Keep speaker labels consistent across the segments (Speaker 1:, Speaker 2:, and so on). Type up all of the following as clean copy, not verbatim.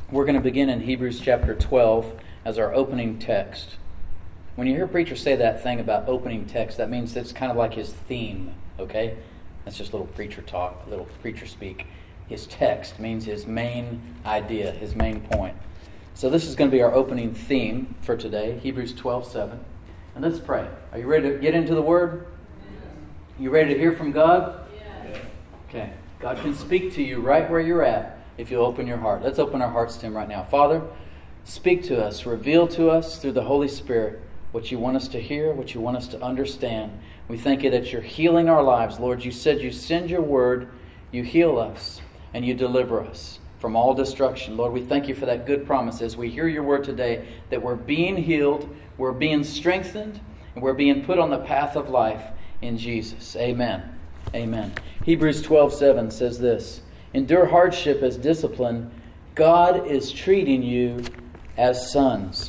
Speaker 1: We're going to begin in Hebrews chapter 12 as our opening text. When you hear a preacher say that thing about opening text, that means it's kind of like his theme, okay? That's just a little preacher talk, a little preacher speak. His text means his main idea, his main point. So this is going to be our opening theme for today, Hebrews 12:7. And let's pray. Are you ready to get into the Word? You ready to hear from God?
Speaker 2: Yes.
Speaker 1: Okay. God can speak to you right where you're at if you'll open your heart. Let's open our hearts to Him right now. Father, speak to us, reveal to us through the Holy Spirit what you want us to hear, what you want us to understand. We thank you that you're healing our lives. Lord, you said you send your word, you heal us, and you deliver us from all destruction. Lord, we thank you for that good promise as we hear your word today, that we're being healed, we're being strengthened, and we're being put on the path of life in Jesus. Amen. Amen. Hebrews 12:7 says this: endure hardship as discipline. God is treating you as sons.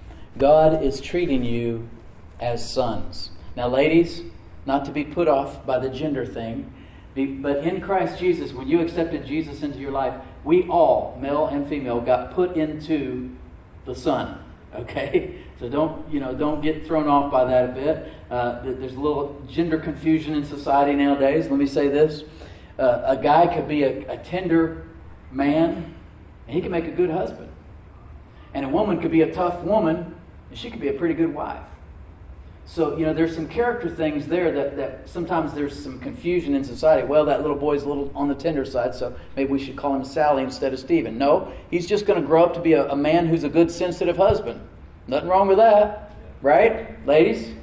Speaker 1: God is treating you as sons. Now, ladies, not to be put off by the gender thing, but in Christ Jesus, when you accepted Jesus into your life, we all, male and female, got put into the Son. Okay? So don't get thrown off by that a bit. There's a little gender confusion in society nowadays. Let me say this. A guy could be a tender man, and he can make a good husband. And a woman could be a tough woman, and she could be a pretty good wife. So, there's some character things there that sometimes there's some confusion in society. Well, that little boy's a little on the tender side, so maybe we should call him Sally instead of Stephen. No, he's just going to grow up to be a man who's a good, sensitive husband. Nothing wrong with that, right, ladies?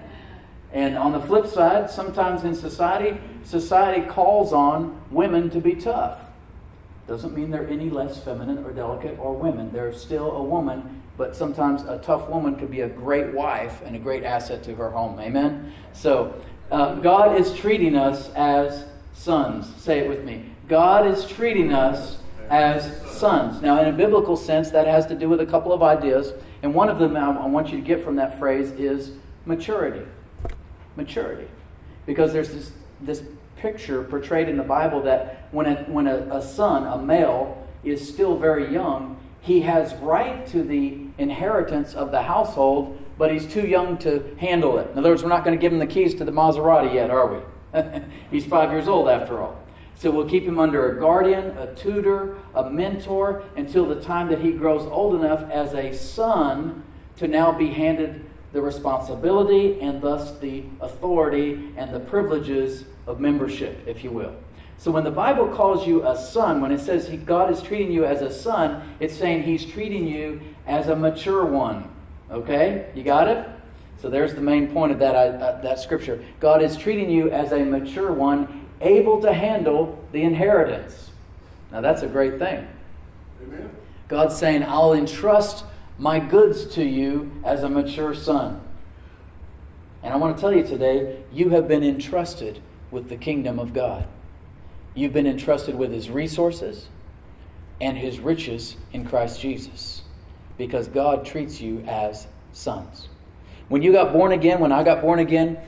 Speaker 1: And on the flip side, sometimes in society calls on women to be tough. Doesn't mean they're any less feminine or delicate or women. They're still a woman, but sometimes a tough woman could be a great wife and a great asset to her home. Amen? So, God is treating us as sons. Say it with me. God is treating us as sons. Now, in a biblical sense, that has to do with a couple of ideas. And one of them I want you to get from that phrase is maturity. Maturity. Because there's this picture portrayed in the Bible that when a son, a male, is still very young, he has right to the inheritance of the household, but he's too young to handle it. In other words, we're not going to give him the keys to the Maserati yet, are we? He's 5 years old after all. So we'll keep him under a guardian, a tutor, a mentor, until the time that he grows old enough as a son to now be handed the responsibility and thus the authority and the privileges of membership, if you will. So when the Bible calls you a son, when it says God is treating you as a son, it's saying He's treating you as a mature one. Okay? You got it? So there's the main point of that scripture. God is treating you as a mature one, able to handle the inheritance. Now that's a great thing.
Speaker 2: Amen.
Speaker 1: God's saying, I'll entrust my goods to you as a mature son. And I want to tell you today, you have been entrusted with the kingdom of God. You've been entrusted with His resources and His riches in Christ Jesus, because God treats you as sons. When you got born again, when I got born again,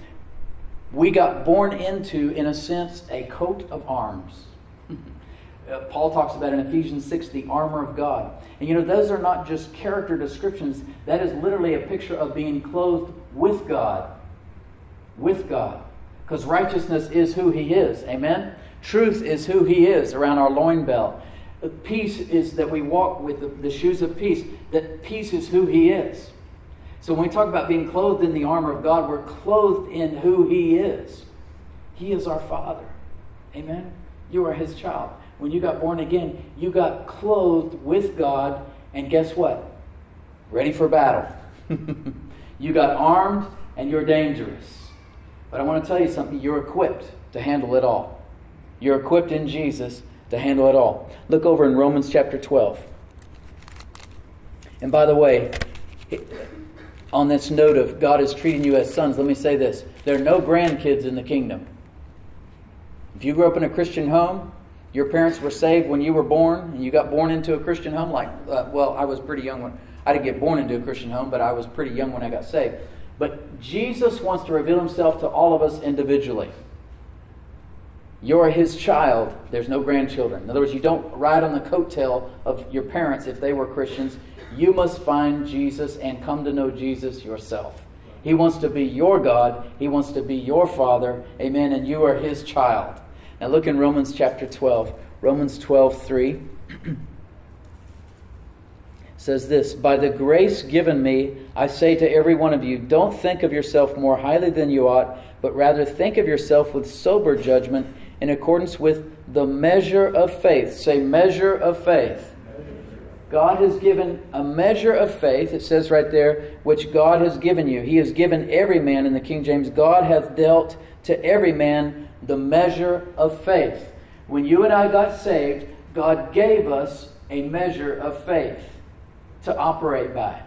Speaker 1: we got born into, in a sense, a coat of arms. Paul talks about in Ephesians 6, the armor of God. And those are not just character descriptions. That is literally a picture of being clothed with God. With God. Because righteousness is who He is. Amen? Truth is who He is around our loin belt. Peace is that we walk with the shoes of peace. That peace is who He is. So when we talk about being clothed in the armor of God, we're clothed in who He is. He is our Father. Amen? You are His child. When you got born again, you got clothed with God, and guess what? Ready for battle. You got armed, and you're dangerous. But I want to tell you something. You're equipped to handle it all. You're equipped in Jesus to handle it all. Look over in Romans chapter 12. And by the way, on this note of God is treating you as sons, let me say this. There are no grandkids in the kingdom. If you grew up in a Christian home, your parents were saved when you were born, and you got born into a Christian home, I was pretty young when I didn't get born into a Christian home, but I was pretty young when I got saved. But Jesus wants to reveal Himself to all of us individually. You're His child. There's no grandchildren. In other words, you don't ride on the coattail of your parents if they were Christians. You must find Jesus and come to know Jesus yourself. He wants to be your God. He wants to be your Father. Amen. And you are His child. Now look in Romans chapter 12. Romans 12:3 says this, "By the grace given me, I say to every one of you, don't think of yourself more highly than you ought, but rather think of yourself with sober judgment in accordance with the measure of faith." Say, measure of faith. God has given a measure of faith, it says right there, which God has given you. He has given every man, in the King James, God hath dealt to every man the measure of faith. When you and I got saved, God gave us a measure of faith to operate by.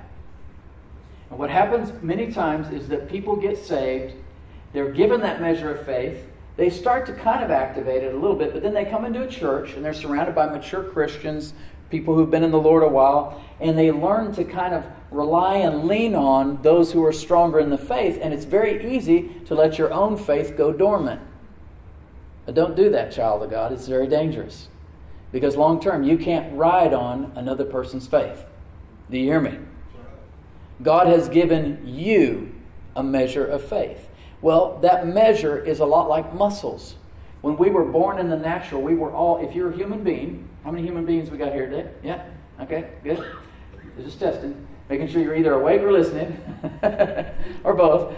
Speaker 1: And what happens many times is that people get saved, they're given that measure of faith, they start to kind of activate it a little bit, but then they come into a church and they're surrounded by mature Christians, people who've been in the Lord a while, and they learn to kind of rely and lean on those who are stronger in the faith, and it's very easy to let your own faith go dormant. But don't do that, child of God. It's very dangerous. Because long term, you can't ride on another person's faith. Do you hear me? God has given you a measure of faith. Well, that measure is a lot like muscles. When we were born in the natural, we were all, if you're a human being, how many human beings we got here today? Yeah? Okay, good. Just testing. Making sure you're either awake or listening. Or both.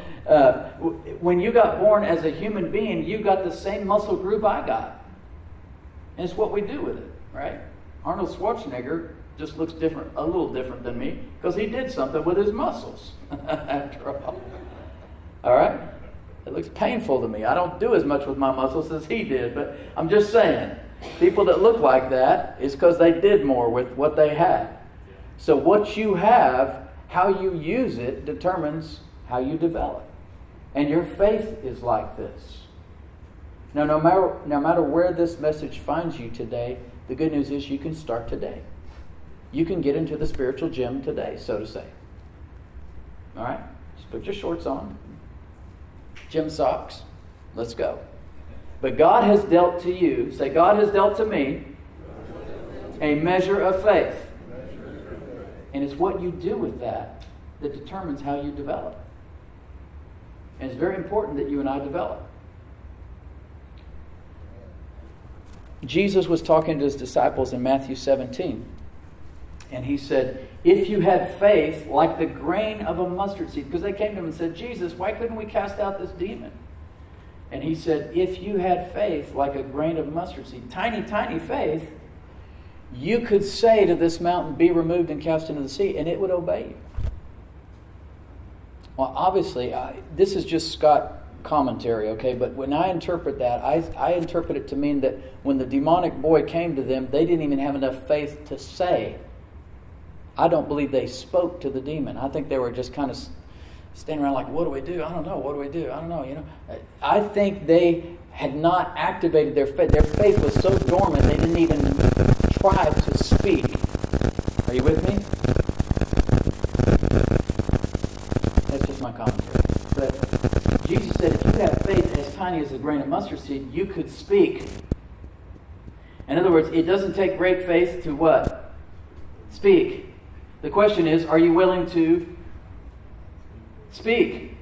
Speaker 1: When you got born as a human being, you got the same muscle group I got. And it's what we do with it, right? Arnold Schwarzenegger just looks different, a little different than me, because he did something with his muscles, after all. All right? It looks painful to me. I don't do as much with my muscles as he did, but I'm just saying, people that look like that is because they did more with what they had. So what you have, how you use it, determines how you develop. And your faith is like this. Now, no matter where this message finds you today, the good news is you can start today. You can get into the spiritual gym today, so to say. All right? Just put your shorts on. Gym socks. Let's go. But God has dealt to you, say, God has dealt to me a measure of faith. And it's what you do with that that determines how you develop. And it's very important that you and I develop. Jesus was talking to his disciples in Matthew 17. And he said, if you had faith like the grain of a mustard seed, because they came to him and said, Jesus, why couldn't we cast out this demon? And he said, if you had faith like a grain of mustard seed, tiny, tiny faith, you could say to this mountain, be removed and cast into the sea, and it would obey you. Well, obviously, this is just Scott commentary, okay? But when I interpret that, I interpret it to mean that when the demonic boy came to them, they didn't even have enough faith to say. I don't believe they spoke to the demon. I think they were just kind of standing around like, what do we do? I don't know. What do we do? I don't know. You know, I think they had not activated their faith. Their faith was so dormant they didn't even try to speak. Are you with me? That's just my commentary. But Jesus said, if you have faith as tiny as a grain of mustard seed, you could speak. In other words, it doesn't take great faith to what? Speak. The question is, are you willing to speak?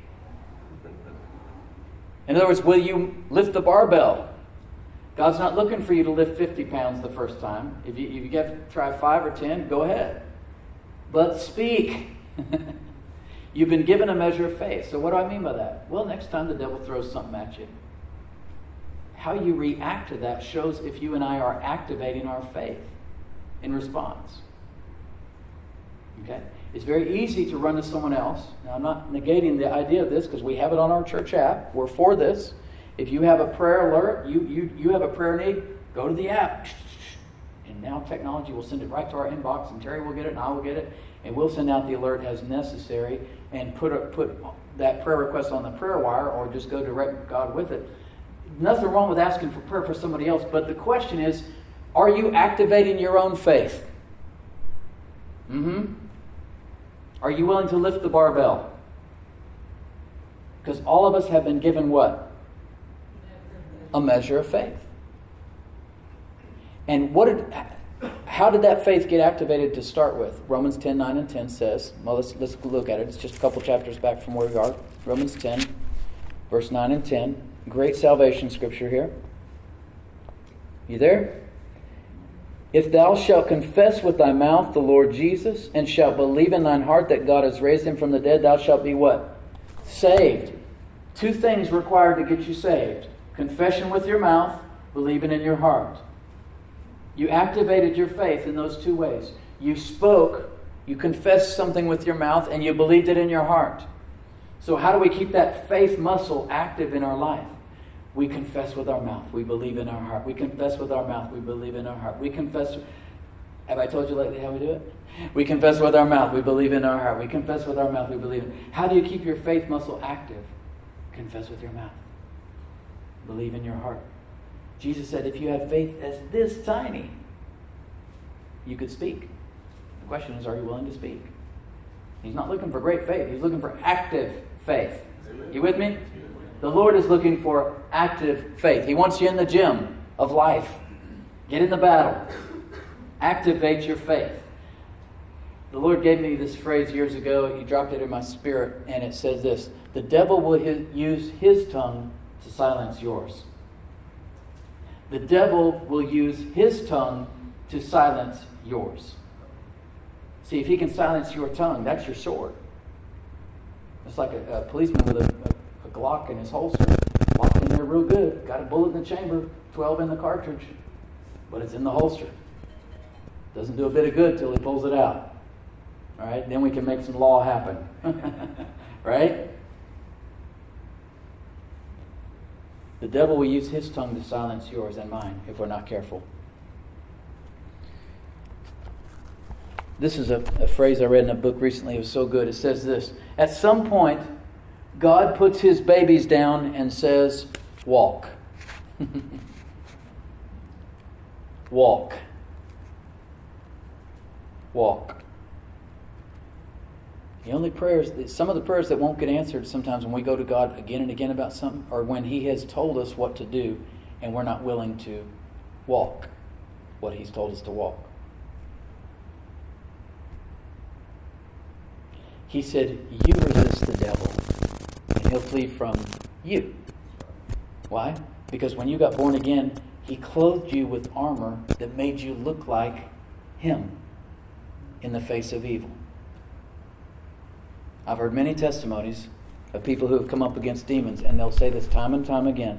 Speaker 1: In other words, will you lift the barbell? God's not looking for you to lift 50 pounds the first time. If you get to try 5 or 10, go ahead. But speak. You've been given a measure of faith. So what do I mean by that? Well, next time the devil throws something at you, how you react to that shows if you and I are activating our faith in response. Okay? It's very easy to run to someone else. Now, I'm not negating the idea of this because we have it on our church app. We're for this. If you have a prayer alert, you have a prayer need, go to the app. And now technology will send it right to our inbox, and Terry will get it, and I will get it, and we'll send out the alert as necessary and put that prayer request on the prayer wire or just go direct to God with it. Nothing wrong with asking for prayer for somebody else, but the question is, are you activating your own faith? Are you willing to lift the barbell? Because all of us have been given what? A measure of faith. And how did that faith get activated to start with? Romans 10, 9 and 10 says, well, let's look at it. It's just a couple chapters back from where we are. Romans 10, verse 9 and 10. Great salvation scripture here. You there? If thou shalt confess with thy mouth the Lord Jesus, and shalt believe in thine heart that God has raised him from the dead, thou shalt be what? Saved. Two things required to get you saved. Confession with your mouth, believing in your heart. You activated your faith in those two ways. You spoke, you confessed something with your mouth, and you believed it in your heart. So how do we keep that faith muscle active in our life? We confess with our mouth. We believe in our heart. We confess with our mouth. We believe in our heart. We confess. Have I told you lately how we do it? We confess with our mouth. We believe in our heart. We confess with our mouth. We believe in. How do you keep your faith muscle active? Confess with your mouth. Believe in your heart. Jesus said, if you had faith as this tiny, you could speak. The question is, are you willing to speak? He's not looking for great faith. He's looking for active faith. You with me? The Lord is looking for active faith. He wants you in the gym of life. Get in the battle. Activate your faith. The Lord gave me this phrase years ago. He dropped it in my spirit, and it says this: the devil will use his tongue to silence yours. The devil will use his tongue to silence yours. See, if he can silence your tongue, that's your sword. It's like a policeman with a Glock in his holster, locked in there real good. Got a bullet in the chamber, 12 in the cartridge, but it's in the holster. Doesn't do a bit of good till he pulls it out. All right, then we can make some law happen. Right? The devil will use his tongue to silence yours and mine if we're not careful. This is a phrase I read in a book recently. It was so good. It says this: at some point, God puts his babies down and says, walk. Walk. Walk. The only prayers, some of the prayers that won't get answered sometimes when we go to God again and again about something, or when he has told us what to do and we're not willing to walk what he's told us to walk. He said, you resist the devil and he'll flee from you. Why? Because when you got born again, he clothed you with armor that made you look like him in the face of evil. I've heard many testimonies of people who have come up against demons, and they'll say this time and time again.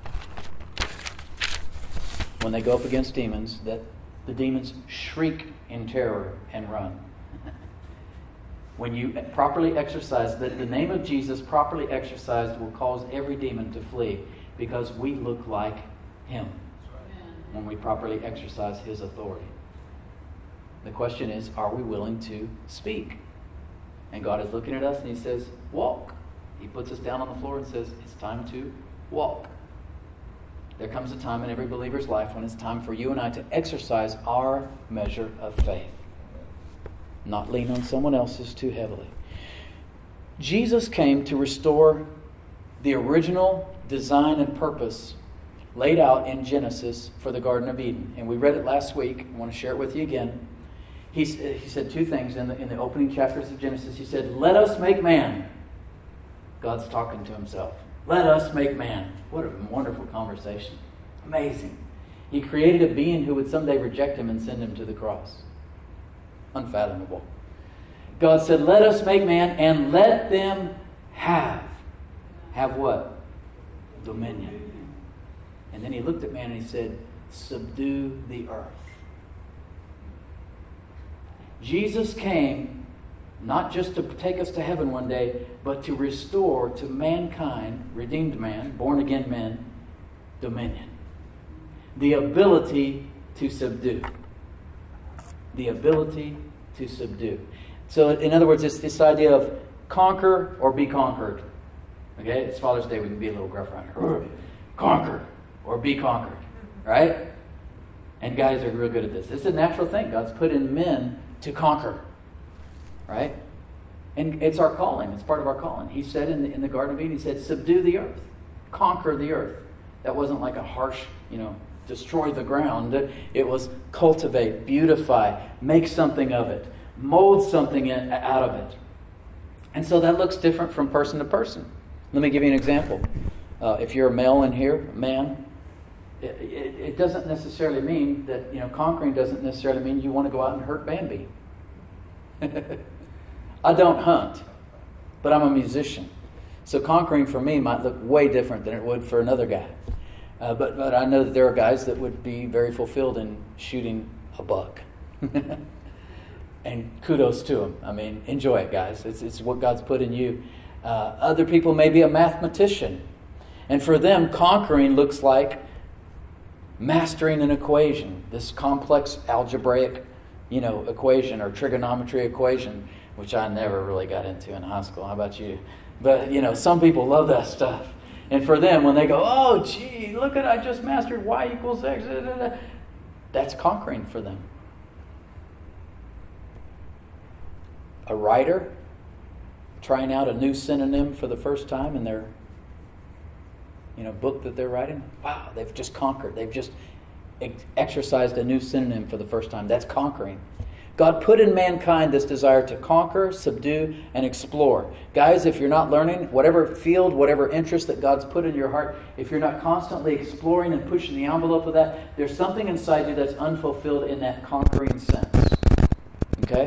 Speaker 1: When they go up against demons, that the demons shriek in terror and run. When you properly exercise, the name of Jesus properly exercised will cause every demon to flee, because we look like him when we properly exercise his authority. The question is, are we willing to speak? And God is looking at us and he says, walk. He puts us down on the floor and says, it's time to walk. There comes a time in every believer's life when it's time for you and I to exercise our measure of faith. Not lean on someone else's too heavily. Jesus came to restore the original design and purpose laid out in Genesis for the Garden of Eden. And we read it last week. I want to share it with you again. He said two things in the opening chapters of Genesis. He said, let us make man. God's talking to himself. Let us make man. What a wonderful conversation. Amazing. He created a being who would someday reject him and send him to the cross. Unfathomable. God said, let us make man and let them have. Have what? Dominion. And then he looked at man and he said, subdue the earth. Jesus came not just to take us to heaven one day, but to restore to mankind, redeemed man, born again men, dominion. The ability to subdue. The ability to subdue. So in other words, it's this idea of conquer or be conquered. Okay, it's Father's Day, we can be a little gruff around here. Conquer or be conquered. Right? And guys are real good at this. It's a natural thing. God's put in men to conquer. Right? And it's our calling. It's part of our calling. He said in the Garden of Eden, he said, subdue the earth. Conquer the earth. That wasn't like a harsh, destroy the ground. It was cultivate, beautify, make something of it, mold something out of it. And so that looks different from person to person. Let me give you an example. If you're a male in here, a man, it doesn't necessarily mean that, conquering doesn't necessarily mean you want to go out and hurt Bambi. I don't hunt, but I'm a musician. So conquering for me might look way different than it would for another guy. But I know that there are guys that would be very fulfilled in shooting a buck. And kudos to them. I mean, enjoy it, guys. It's what God's put in you. Other people may be a mathematician. And for them, conquering looks like mastering an equation, this complex algebraic, equation or trigonometry equation, which I never really got into in high school. How about you? But, some people love that stuff. And for them, when they go, oh, gee, look at, I just mastered y equals x, that's conquering for them. A writer trying out a new synonym for the first time in their book that they're writing. Wow, they've just conquered. They've just exercised a new synonym for the first time. That's conquering. God put in mankind this desire to conquer, subdue, and explore. Guys, if you're not learning, whatever field, whatever interest that God's put in your heart, if you're not constantly exploring and pushing the envelope of that, there's something inside you that's unfulfilled in that conquering sense. Okay?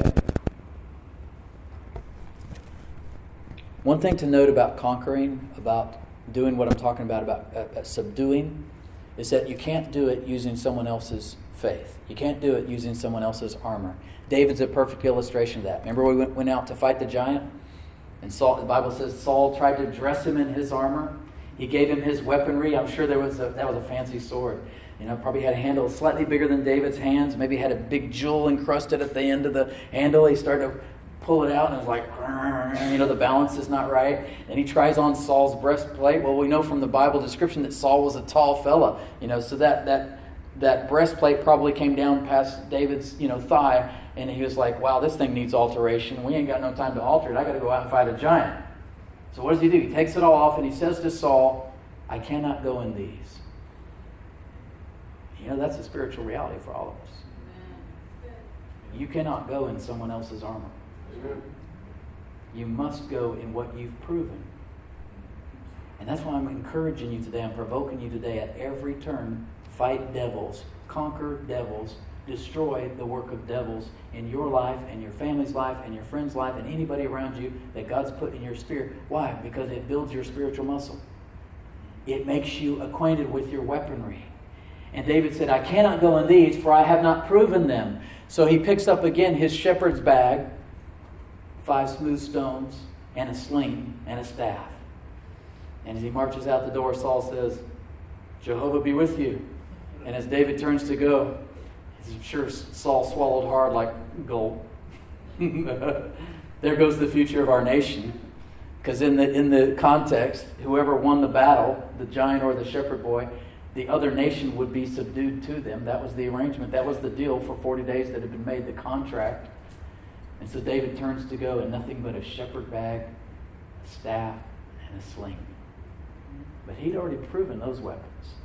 Speaker 1: One thing to note about conquering, about doing what I'm talking about subduing, is that you can't do it using someone else's faith. You can't do it using someone else's armor. David's a perfect illustration of that. Remember we went out to fight the giant? And Saul, the Bible says Saul tried to dress him in his armor. He gave him his weaponry. I'm sure that was a fancy sword. Probably had a handle slightly bigger than David's hands. Maybe had a big jewel encrusted at the end of the handle. He started to pull it out and it's like, the balance is not right. And he tries on Saul's breastplate. Well, we know from the Bible description that Saul was a tall fella, so that breastplate probably came down past David's, thigh, and he was like, wow, this thing needs alteration. We ain't got no time to alter it. I got to go out and fight a giant. So what does he do? He takes it all off and he says to Saul, I cannot go in these. That's a spiritual reality for all of us. You cannot go in someone else's armor. You must go in what you've proven. And that's why I'm encouraging you today. I'm provoking you today at every turn. Fight devils. Conquer devils. Destroy the work of devils in your life and your family's life and your friend's life and anybody around you that God's put in your spirit. Why? Because it builds your spiritual muscle. It makes you acquainted with your weaponry. And David said, I cannot go in these, for I have not proven them. So he picks up again his shepherd's bag, 5 smooth stones, and a sling, and a staff. And as he marches out the door, Saul says, Jehovah be with you. And as David turns to go, I'm sure Saul swallowed hard like gold. There goes the future of our nation. Because in the context, whoever won the battle, the giant or the shepherd boy, the other nation would be subdued to them. That was the arrangement. That was the deal for 40 days that had been made, the contract. And so David turns to go in nothing but a shepherd bag, a staff, and a sling. But he'd already proven those weapons.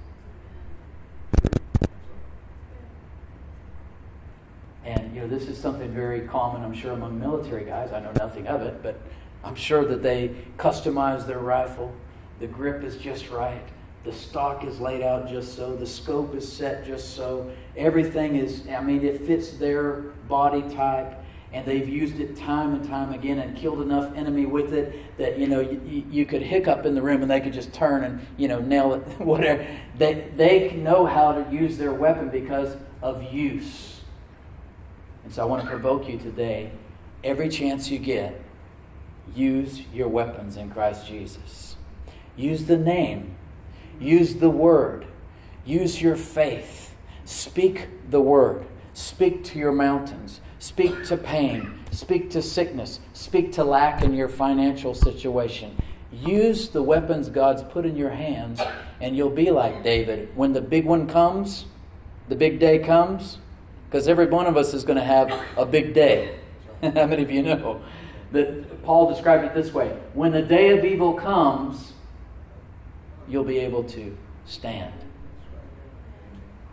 Speaker 1: And, this is something very common, I'm sure, among military guys. I know nothing of it, but I'm sure that they customize their rifle. The grip is just right. The stock is laid out just so. The scope is set just so. Everything is, it fits their body type. And they've used it time and time again and killed enough enemy with it that, you could hiccup in the room and they could just turn and, nail it, whatever. They know how to use their weapon because of use. And so I want to provoke you today. Every chance you get, use your weapons in Christ Jesus. Use the name. Use the word. Use your faith. Speak the word. Speak to your mountains. Speak to pain. Speak to sickness. Speak to lack in your financial situation. Use the weapons God's put in your hands, and you'll be like David. When the big one comes, the big day comes, because every one of us is going to have a big day. How many of you know that Paul described it this way? When the day of evil comes, you'll be able to stand.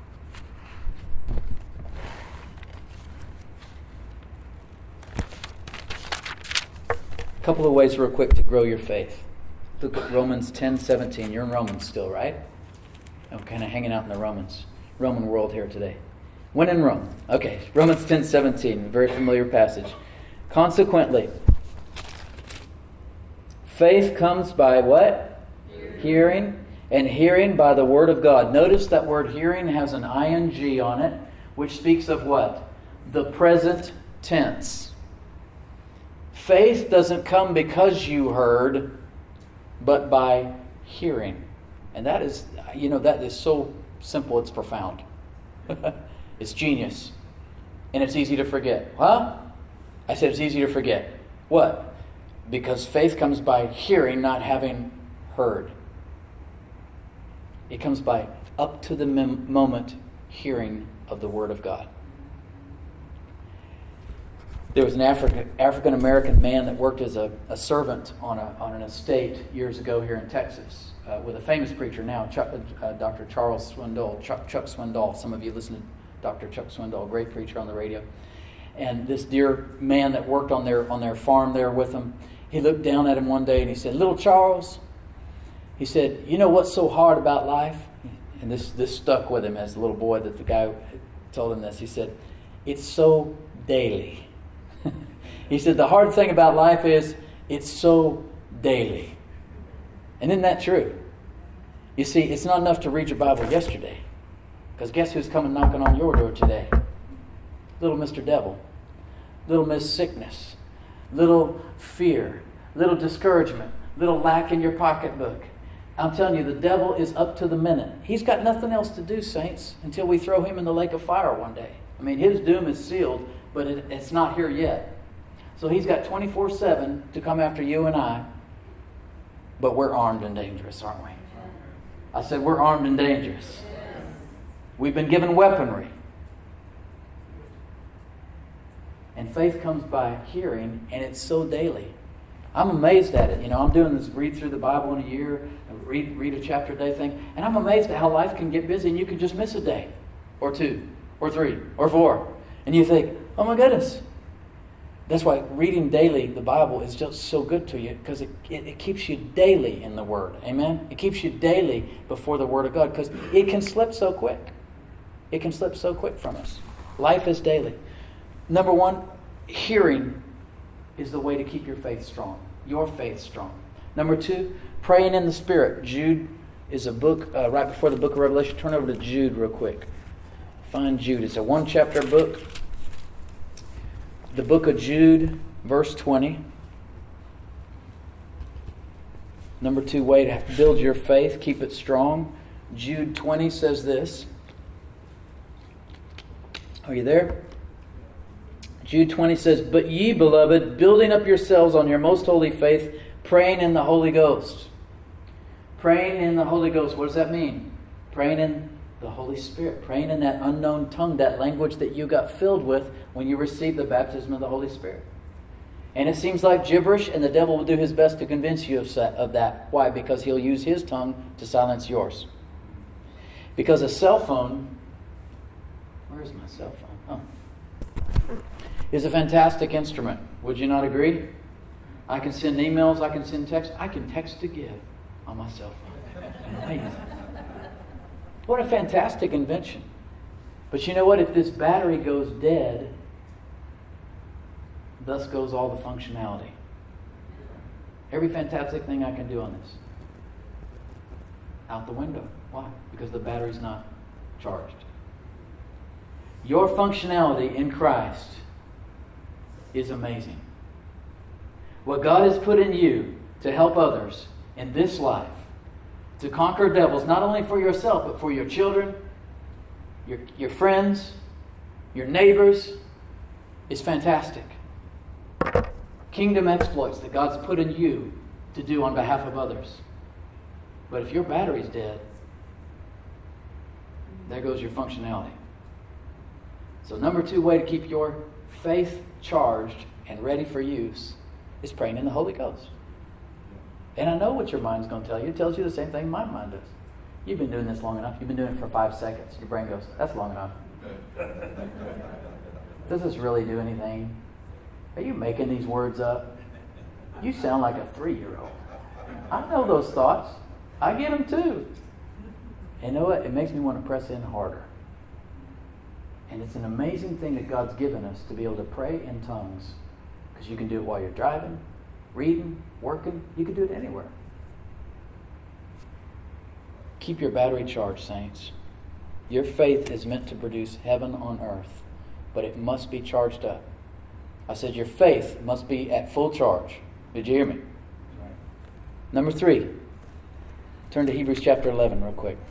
Speaker 1: A couple of ways real quick to grow your faith. Look at Romans 10:17. You're in Romans still, right? I'm kind of hanging out in the Roman world here today. When in Rome. Okay, Romans 10:17, very familiar passage. Consequently, faith comes by what? Hearing. And hearing by the Word of God. Notice that word hearing has an ing on it, which speaks of what? The present tense. Faith doesn't come because you heard, but by hearing. And that is, that is so simple, it's profound. It's genius. And it's easy to forget. Huh? I said it's easy to forget. What? Because faith comes by hearing, not having heard. It comes by up to the moment hearing of the Word of God. There was an African-American man that worked as a servant on an estate years ago here in Texas with a famous preacher now, Dr. Charles Swindoll, Chuck Swindoll. Some of you listen to Dr. Chuck Swindoll, great preacher on the radio. And this dear man that worked on their farm there with him, he looked down at him one day and he said, "Little Charles," he said, "you know what's so hard about life?" And this stuck with him as a little boy that the guy told him this. He said, "It's so daily." He said, "The hard thing about life is it's so daily." And isn't that true? You see, it's not enough to read your Bible yesterday. Because guess who's coming knocking on your door today? Little Mr. Devil. Little Miss Sickness. Little fear. Little discouragement. Little lack in your pocketbook. I'm telling you, the devil is up to the minute. He's got nothing else to do, saints, until we throw him in the lake of fire one day. I mean, his doom is sealed, but it's not here yet. So he's got 24/7 to come after you and I, but we're armed and dangerous, aren't we? I said we're armed and dangerous. We've been given weaponry. And faith comes by hearing, and it's so daily. I'm amazed at it. I'm doing this read through the Bible in a year, read a chapter a day thing, and I'm amazed at how life can get busy and you can just miss a day, or two, or three, or four. And you think, oh my goodness. That's why reading daily the Bible is just so good to you, because it keeps you daily in the Word. Amen? It keeps you daily before the Word of God, because it can slip so quick. It can slip so quick from us. Life is daily. Number one, hearing is the way to keep your faith strong. Your faith strong. Number two, praying in the Spirit. Jude is a book right before the book of Revelation. Turn over to Jude real quick. Find Jude. It's a one-chapter book. The book of Jude, verse 20. Number two way to build your faith, keep it strong. Jude 20 says this. Are you there? Jude 20 says, "But ye, beloved, building up yourselves on your most holy faith, praying in the Holy Ghost." Praying in the Holy Ghost. What does that mean? Praying in the Holy Spirit. Praying in that unknown tongue, that language that you got filled with when you received the baptism of the Holy Spirit. And it seems like gibberish, and the devil will do his best to convince you of that. Why? Because he'll use his tongue to silence yours. Because a cell phone... Where's my cell phone? Is a fantastic instrument. Would you not agree? I can send emails, I can send texts, I can text to give on my cell phone. Amazing. What a fantastic invention. But you know what? If this battery goes dead, thus goes all the functionality. Every fantastic thing I can do on this. Out the window. Why? Because the battery's not charged. Your functionality in Christ is amazing. What God has put in you to help others in this life, to conquer devils, not only for yourself, but for your children, your friends, your neighbors, is fantastic. Kingdom exploits that God's put in you to do on behalf of others. But if your battery's dead, there goes your functionality. So number two way to keep your faith charged and ready for use is praying in the Holy Ghost. And I know what your mind's going to tell you. It tells you the same thing my mind does. You've been doing this long enough. You've been doing it for 5 seconds. Your brain goes, that's long enough. Does this really do anything? Are you making these words up? You sound like a 3-year-old. I know those thoughts. I get them too. And you know what? It makes me want to press in harder. And it's an amazing thing that God's given us to be able to pray in tongues. Because you can do it while you're driving, reading, working. You can do it anywhere. Keep your battery charged, saints. Your faith is meant to produce heaven on earth, but it must be charged up. I said your faith must be at full charge. Did you hear me? Right. Number 3. Turn to Hebrews chapter 11 real quick.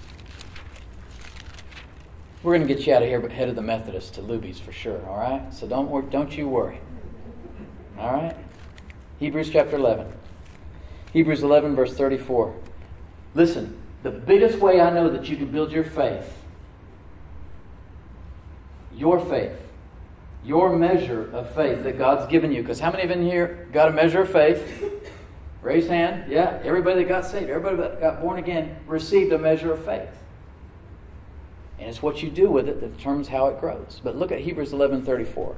Speaker 1: We're going to get you out of here, but head of the Methodists to Luby's for sure, all right? So don't you worry. All right? Hebrews chapter 11. Hebrews 11, verse 34. Listen, the biggest way I know that you can build your faith, your measure of faith that God's given you, because how many of you in here got a measure of faith? Raise hand. Yeah, everybody that got saved, everybody that got born again received a measure of faith. And it's what you do with it that determines how it grows. But look at Hebrews 11:34.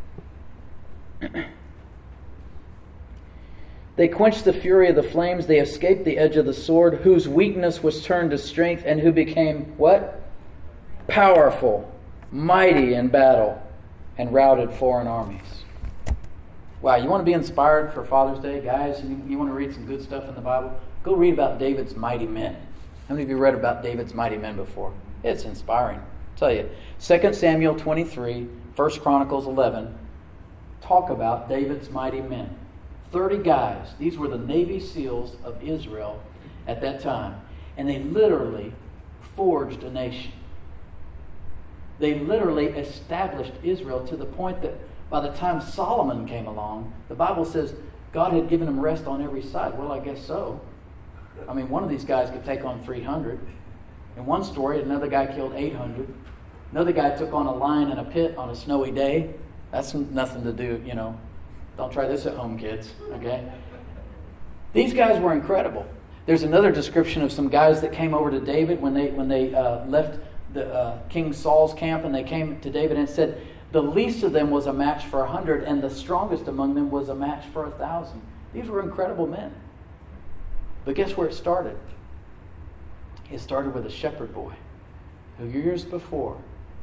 Speaker 1: They quenched the fury of the flames. They escaped the edge of the sword, whose weakness was turned to strength, and who became what? Powerful, mighty in battle, and routed foreign armies. Wow, you want to be inspired for Father's Day, guys? You want to read some good stuff in the Bible? Go read about David's mighty men. How many of you read about David's mighty men before? It's inspiring. I'll tell you, 2 Samuel 23, 1 Chronicles 11, talk about David's mighty men. 30 guys. These were the Navy SEALs of Israel at that time. And they literally forged a nation. They literally established Israel to the point that by the time Solomon came along, the Bible says God had given him rest on every side. Well, I guess so. I mean, one of these guys could take on 300. In one story, another guy killed 800. Another guy took on a lion in a pit on a snowy day. That's nothing to do, Don't try this at home, kids, okay? These guys were incredible. There's another description of some guys that came over to David when they left the King Saul's camp, and they came to David and said, the least of them was a match for 100, and the strongest among them was a match for 1,000. These were incredible men. But guess where it started? It started with a shepherd boy who years before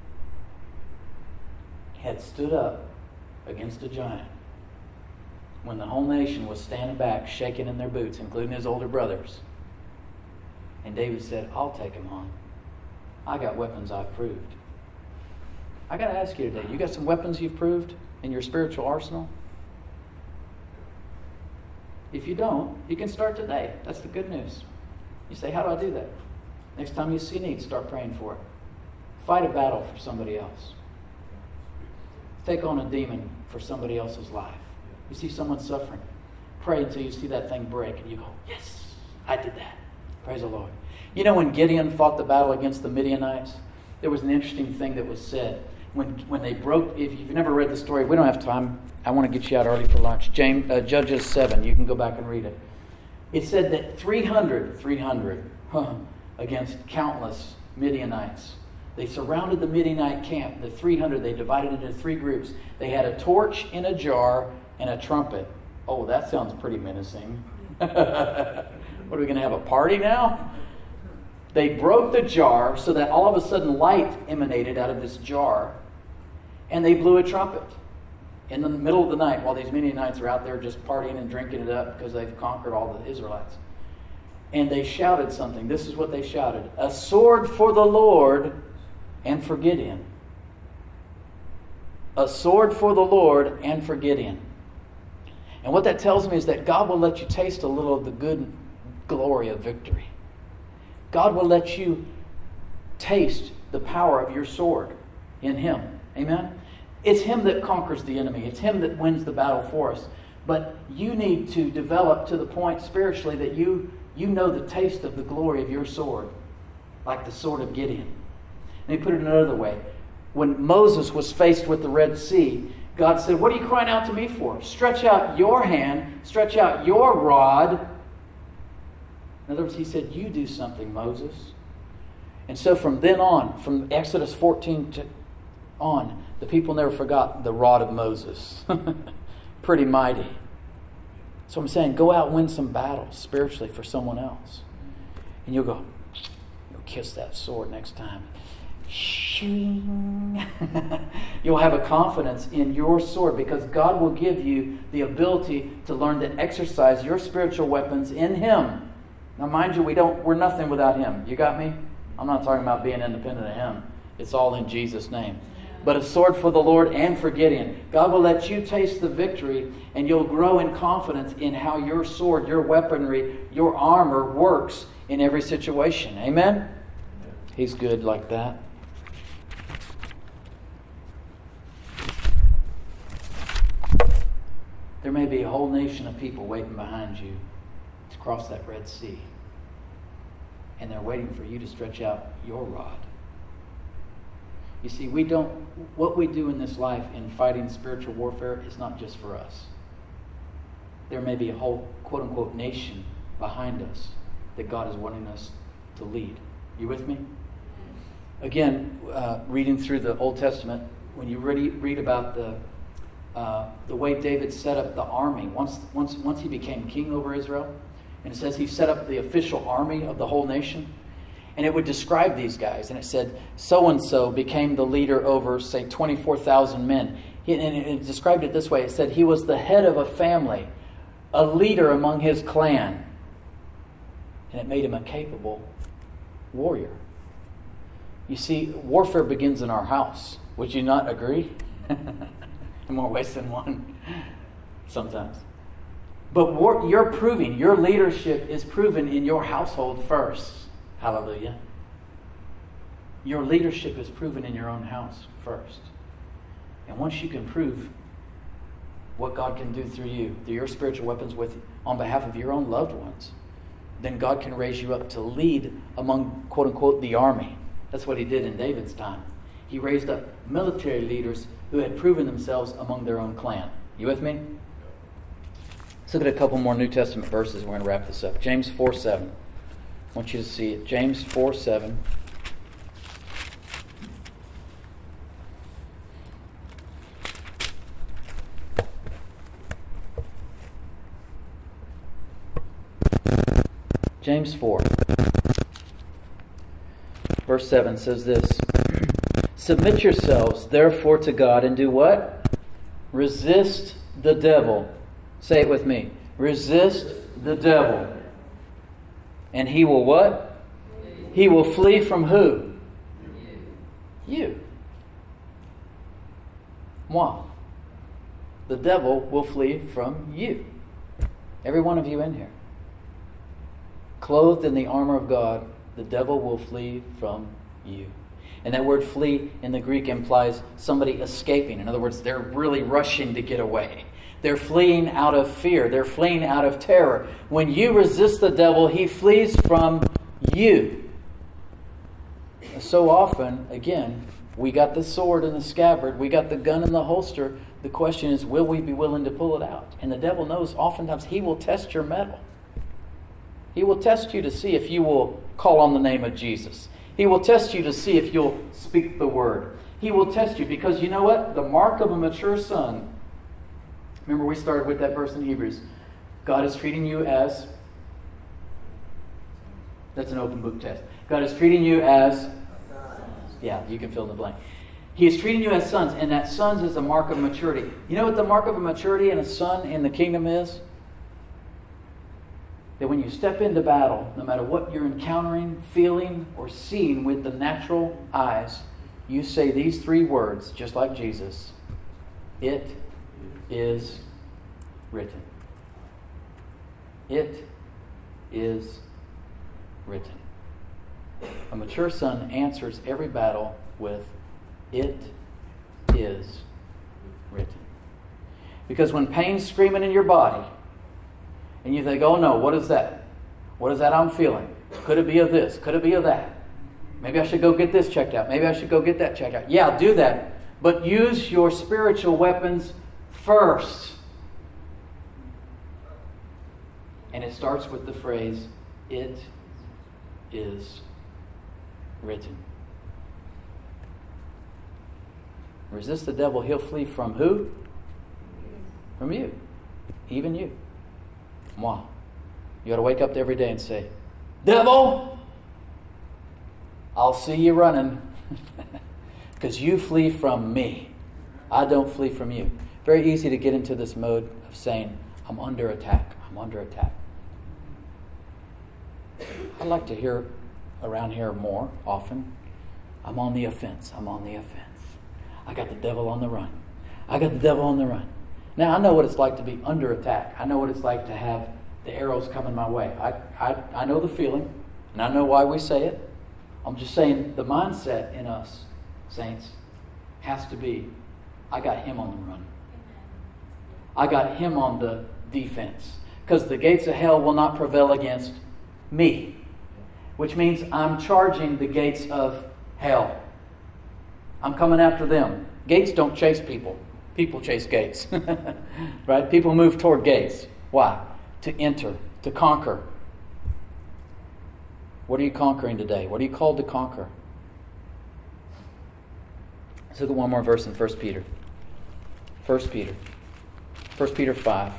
Speaker 1: had stood up against a giant when the whole nation was standing back, shaking in their boots, including his older brothers. And David said, I'll take him on. I got weapons I've proved. I got to ask you today, you got some weapons you've proved in your spiritual arsenal? If you don't, you can start today. That's the good news. You say, how do I do that? Next time you see need, start praying for it. Fight a battle for somebody else. Take on a demon for somebody else's life. You see someone suffering, pray until you see that thing break, and you go, yes, I did that. Praise the Lord. You know, when Gideon fought the battle against the Midianites, there was an interesting thing that was said. When they broke, if you've never read the story, we don't have time. I want to get you out early for lunch. Judges 7, you can go back and read it. It said that 300 against countless Midianites. They surrounded the Midianite camp, the 300. They divided into 3 groups. They had a torch in a jar and a trumpet. Oh, that sounds pretty menacing. What, are we going to have a party now? They broke the jar so that all of a sudden light emanated out of this jar, and they blew a trumpet in the middle of the night while these Midianites are out there just partying and drinking it up because they've conquered all the Israelites. And they shouted something. This is what they shouted. A sword for the Lord and for Gideon. A sword for the Lord and for Gideon. And what that tells me is that God will let you taste a little of the good glory of victory. God will let you taste the power of your sword in Him. Amen? It's Him that conquers the enemy. It's Him that wins the battle for us. But you need to develop to the point spiritually that you know the taste of the glory of your sword, like the sword of Gideon. Let me put it another way. When Moses was faced with the Red Sea, God said, what are you crying out to me for? Stretch out your hand, stretch out your rod. In other words, He said, you do something, Moses. And so from then on, from Exodus 14 on, the people never forgot the rod of Moses. Pretty mighty. So I'm saying, go out and win some battles spiritually for someone else. And you'll kiss that sword next time. Shing. You'll have a confidence in your sword because God will give you the ability to learn to exercise your spiritual weapons in Him. Now, mind you, we're nothing without Him. You got me? I'm not talking about being independent of Him. It's all in Jesus' name. But a sword for the Lord and for Gideon. God will let you taste the victory, and you'll grow in confidence in how your sword, your weaponry, your armor works in every situation. Amen? He's good like that. There may be a whole nation of people waiting behind you to cross that Red Sea. And they're waiting for you to stretch out your rod. You see, what we do in this life in fighting spiritual warfare is not just for us. There may be a whole quote-unquote nation behind us that God is wanting us to lead. You with me? Again, reading through the Old Testament, when you read about the way David set up the army, once he became king over Israel, and it says he set up the official army of the whole nation, and it would describe these guys, and it said, so-and-so became the leader over, say, 24,000 men. And it described it this way. It said he was the head of a family, a leader among his clan, and it made him a capable warrior. You see, warfare begins in our house. Would you not agree? In more ways than one, sometimes. But your leadership is proven in your household first. Hallelujah. Your leadership is proven in your own house first. And once you can prove what God can do through you, through your spiritual weapons on behalf of your own loved ones, then God can raise you up to lead among, quote unquote, the army. That's what He did in David's time. He raised up military leaders who had proven themselves among their own clan. You with me? Let's look at a couple more New Testament verses. We're going to wrap this up. James 4:7. I want you to see it. James 4:7. James 4, verse 7 says this. Submit yourselves, therefore, to God, and do what? Resist the devil. Say it with me. Resist the devil. And he will what? He will flee from who? You. Moi. The devil will flee from you. Every one of you in here. Clothed in the armor of God, the devil will flee from you. And that word flee in the Greek implies somebody escaping. In other words, they're really rushing to get away. They're fleeing out of fear. They're fleeing out of terror. When you resist the devil, he flees from you. So often, again, we got the sword in the scabbard. We got the gun in the holster. The question is, will we be willing to pull it out? And the devil knows oftentimes he will test your mettle. He will test you to see if you will call on the name of Jesus. He will test you to see if you'll speak the word. He will test you because you know what? The mark of a mature son. Remember we started with that verse in Hebrews. God is treating you as... That's an open book test. God is treating you as... Yeah, you can fill in the blank. He is treating you as sons, and that sons is a mark of maturity. You know what the mark of a maturity in a son in the kingdom is? That when you step into battle, no matter what you're encountering, feeling, or seeing with the natural eyes, you say these three words, just like Jesus. It is written. It is written. A mature son answers every battle with, it is written. Because when pain's screaming in your body, and you think, oh no, what is that? What is that I'm feeling? Could it be of this? Could it be of that? Maybe I should go get this checked out. Maybe I should go get that checked out. Yeah, do that. But use your spiritual weapons first. And it starts with the phrase, it is written. Resist the devil, he'll flee from who? From you. Even you. Moi. You ought to wake up every day and say, devil, I'll see you running. Because you flee from me. I don't flee from you. Very easy to get into this mode of saying, I'm under attack. I'm under attack. I'd like to hear around here more often. I'm on the offense. I'm on the offense. I got the devil on the run. I got the devil on the run. Now, I know what it's like to be under attack. I know what it's like to have the arrows coming my way. I know the feeling, and I know why we say it. I'm just saying the mindset in us, saints, has to be, I got him on the run. I got him on the defense. Because the gates of hell will not prevail against me. Which means I'm charging the gates of hell. I'm coming after them. Gates don't chase people. People chase gates. Right? People move toward gates. Why? To enter, to conquer. What are you conquering today? What are you called to conquer? Let's look at one more verse in 1 Peter. 1 Peter. 1 Peter 5.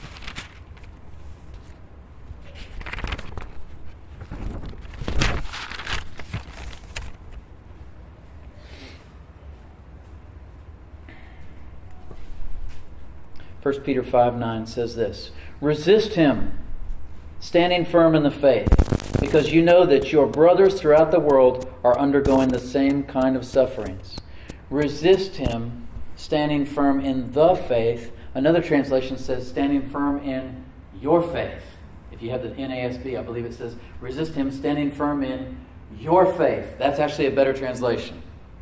Speaker 1: First Peter 5:9 says this, resist him, standing firm in the faith, because you know that your brothers throughout the world are undergoing the same kind of sufferings. Resist him, standing firm in the faith. Another translation says standing firm in your faith. If you have the NASB, I believe it says resist him, standing firm in your faith. That's actually a better translation.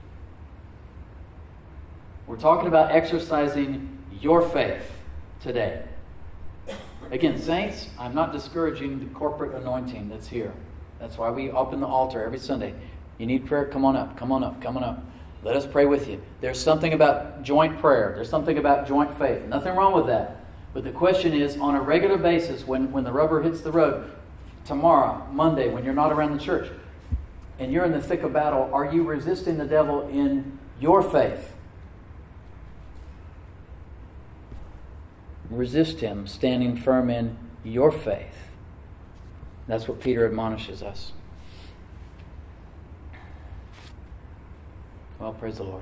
Speaker 1: We're talking about exercising your faith today. Again, saints, I'm not discouraging the corporate anointing that's here. That's why we open the altar every Sunday. You need prayer? Come on up, come on up, come on up. Let us pray with you. There's something about joint prayer. There's something about joint faith. Nothing wrong with that. But the question is, on a regular basis, when the rubber hits the road, tomorrow, Monday, when you're not around the church, and you're in the thick of battle, are you resisting the devil in your faith? Resist him, standing firm in your faith. That's what Peter admonishes us. Well, praise the Lord.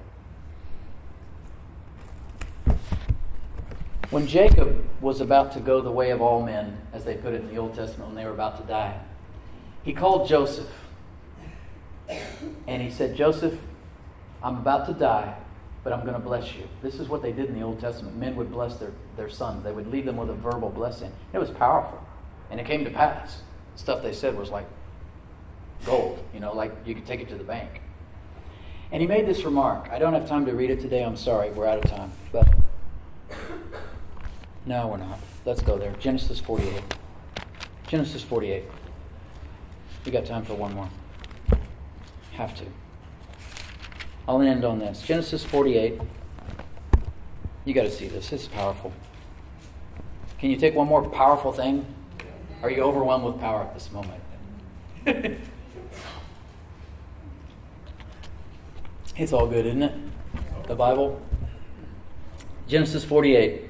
Speaker 1: When Jacob was about to go the way of all men, as they put it in the Old Testament when they were about to die, he called Joseph. And he said, Joseph, I'm about to die, but I'm going to bless you. This is what they did in the Old Testament. Men would bless their sons. They would leave them with a verbal blessing. It was powerful. And it came to pass. The stuff they said was like gold, like you could take it to the bank. And he made this remark. I don't have time to read it today. I'm sorry. We're out of time. But no, we're not. Let's go there. Genesis 48. Genesis 48. We got time for one more. Have to. I'll end on this. Genesis 48. You got to see this. It's powerful. Can you take one more powerful thing? Are you overwhelmed with power at this moment? It's all good, isn't it? The Bible. Genesis 48.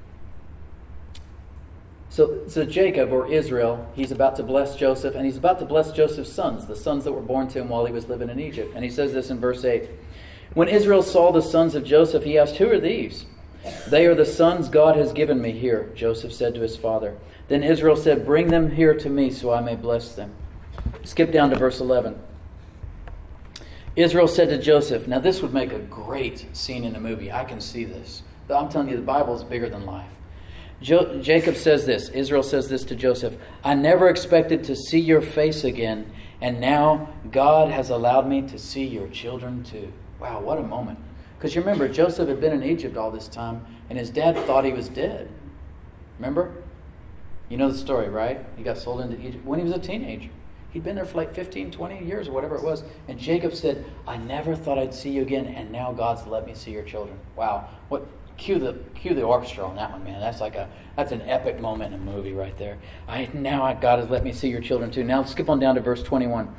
Speaker 1: So Jacob, or Israel, he's about to bless Joseph, and he's about to bless Joseph's sons, the sons that were born to him while he was living in Egypt. And he says this in verse 8. When Israel saw the sons of Joseph, he asked, who are these? They are the sons God has given me here, Joseph said to his father. Then Israel said, bring them here to me so I may bless them. Skip down to verse 11. Israel said to Joseph, now this would make a great scene in a movie. I can see this. But I'm telling you, the Bible is bigger than life. Jacob says this. Israel says this to Joseph. I never expected to see your face again, and now God has allowed me to see your children too. Wow, what a moment. Because you remember, Joseph had been in Egypt all this time, and his dad thought he was dead. Remember? You know the story, right? He got sold into Egypt when he was a teenager. He'd been there for like 15, 20 years or whatever it was. And Jacob said, I never thought I'd see you again, and now God's let me see your children. Wow. What? Cue the orchestra on that one, man. That's an epic moment in a movie right there. God has let me see your children too. Now skip on down to verse 21.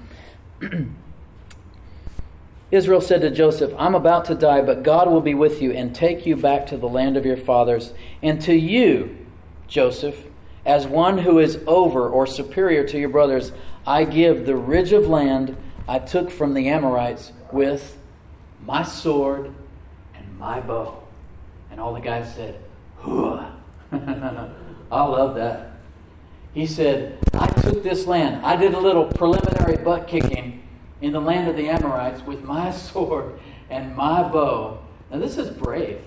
Speaker 1: Israel said to Joseph, I'm about to die, but God will be with you and take you back to the land of your fathers. And to you, Joseph, As one who is over or superior to your brothers, I give the ridge of land I took from the Amorites with my sword and my bow. And all the guys said, "Hooah." I love that. He said, I took this land. I did a little preliminary butt kicking in the land of the Amorites with my sword and my bow. Now this is brave.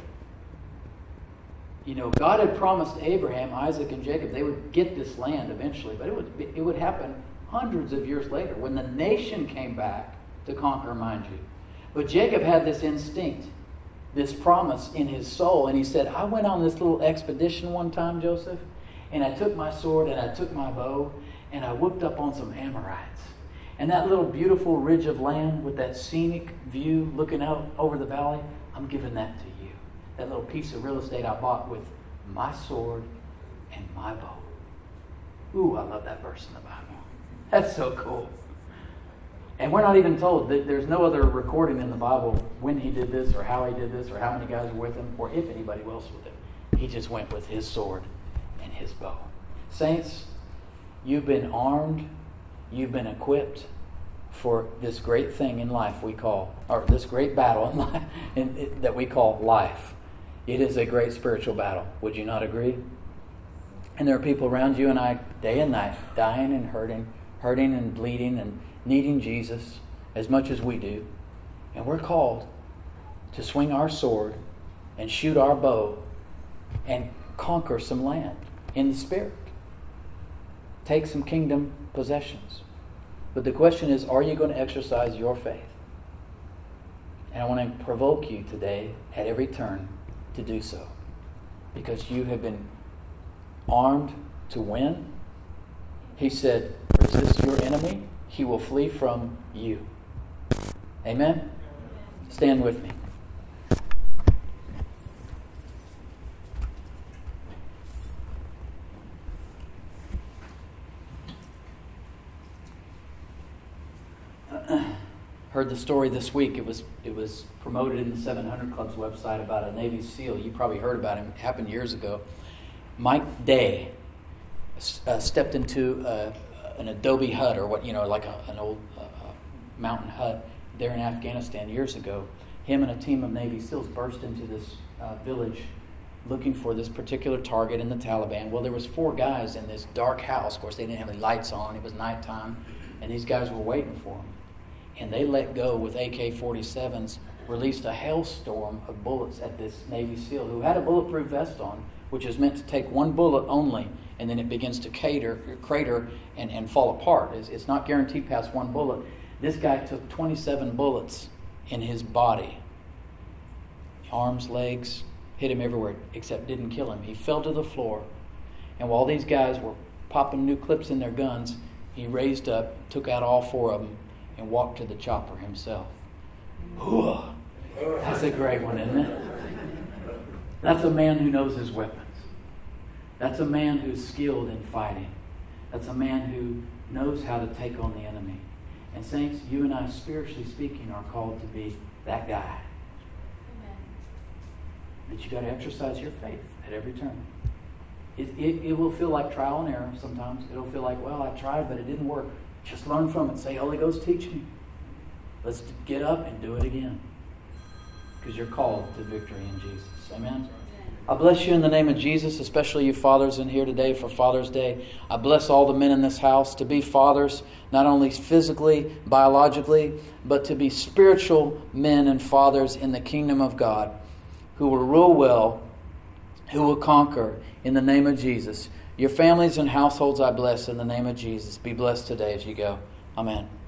Speaker 1: You know, God had promised Abraham, Isaac, and Jacob they would get this land eventually, but it would happen hundreds of years later when the nation came back to conquer, mind you. But Jacob had this instinct, this promise in his soul, and he said, I went on this little expedition one time, Joseph, and I took my sword and I took my bow and I whooped up on some Amorites. And that little beautiful ridge of land with that scenic view looking out over the valley, I'm giving that to you. That little piece of real estate I bought with my sword and my bow. Ooh, I love that verse in the Bible. That's so cool. And we're not even told that there's no other recording in the Bible when he did this or how he did this or how many guys were with him or if anybody else was with him. He just went with his sword and his bow. Saints, you've been armed, you've been equipped for this great thing in life we call, or this great battle in life that we call life. It is a great spiritual battle. Would you not agree? And there are people around you and I, day and night, dying and hurting and bleeding and needing Jesus as much as we do. And we're called to swing our sword and shoot our bow and conquer some land in the Spirit. Take some kingdom possessions. But the question is, are you going to exercise your faith? And I want to provoke you today at every turn to do so. Because you have been armed to win. He said, resist your enemy, he will flee from you. Amen? Stand with me. Heard the story this week. It was promoted in the 700 Club's website about a Navy SEAL. You probably heard about him. It happened years ago. Mike Day stepped into an adobe hut or what, like an old mountain hut there in Afghanistan years ago. Him and a team of Navy SEALs burst into this village looking for this particular target in the Taliban. Well, there was 4 guys in this dark house. Of course, they didn't have any lights on. It was nighttime, and these guys were waiting for him. And they let go with AK-47s, released a hailstorm of bullets at this Navy SEAL who had a bulletproof vest on, which is meant to take one bullet only, and then it begins to crater and fall apart. It's not guaranteed past one bullet. This guy took 27 bullets in his body. Arms, legs, hit him everywhere, except didn't kill him. He fell to the floor, and while these guys were popping new clips in their guns, he raised up, took out all 4 of them, and walked to the chopper himself. Ooh, that's a great one, isn't it? That's a man who knows his weapons. That's a man who's skilled in fighting. That's a man who knows how to take on the enemy. And saints, you and I, spiritually speaking, are called to be that guy. Amen. But you got to exercise your faith at every turn. It will feel like trial and error sometimes. It'll feel like, well, I tried, but it didn't work. Just learn from it. Say, Holy Ghost, teach me. Let's get up and do it again. Because you're called to victory in Jesus. Amen? I bless you in the name of Jesus, especially you fathers in here today for Father's Day. I bless all the men in this house to be fathers, not only physically, biologically, but to be spiritual men and fathers in the kingdom of God, who will rule well, who will conquer in the name of Jesus. Your families and households I bless in the name of Jesus. Be blessed today as you go. Amen.